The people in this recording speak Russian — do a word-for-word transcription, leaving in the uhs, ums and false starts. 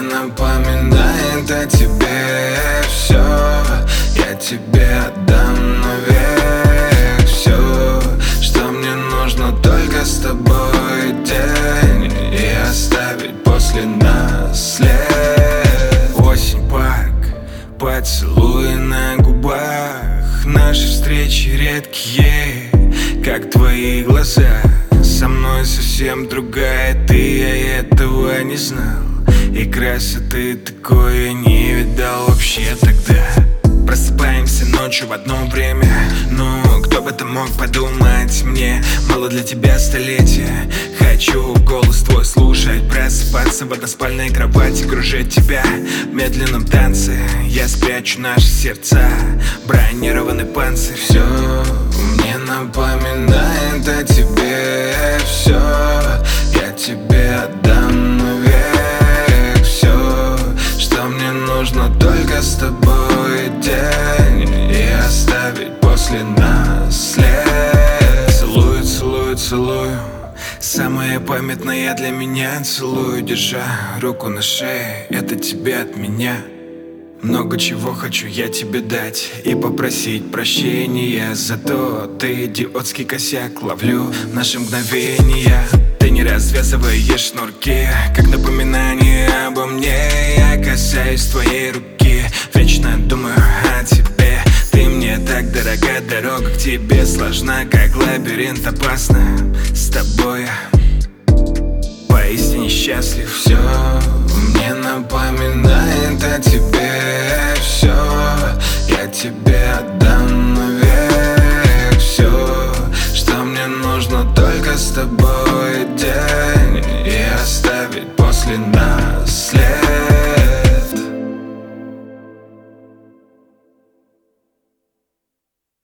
напоминает о тебе. Все, я тебе отдам навек. Все, что мне нужно, только с тобой день, и оставить после нас след. Осень, парк, поцелуи на губах. Наши встречи редкие, как твои глаза. Со мной совсем другая ты, я этого не знал. И красоты такой я не видал вообще тогда. Просыпаемся ночью в одно время. Ну, кто бы это мог подумать? Мне мало для тебя столетия. Хочу голос твой слушать, просыпаться в односпальной кровати, кружить тебя в медленном танце. Я спрячу наши сердца, бронированный панцирь. Все мне напоминает о тебе. Все, я тебе отдам навек. Все, что мне нужно, только с тобой день, и оставить после нас след. Целую, целую, целую, самое памятное для меня. Целую, держа руку на шее, это тебе от меня. Много чего хочу я тебе дать и попросить прощения за тот идиотский косяк. Ловлю наши мгновения. Ты не развязываешь шнурки, как напоминание обо мне. Я касаюсь твоей руки, вечно думаю о тебе. Ты мне так дорога, дорога к тебе сложна, как лабиринт, опасна. С тобой я поистине счастлив. Все мне напоминает о тебе. Все, я тебе отдам навек. Все, что мне нужно, только с тобой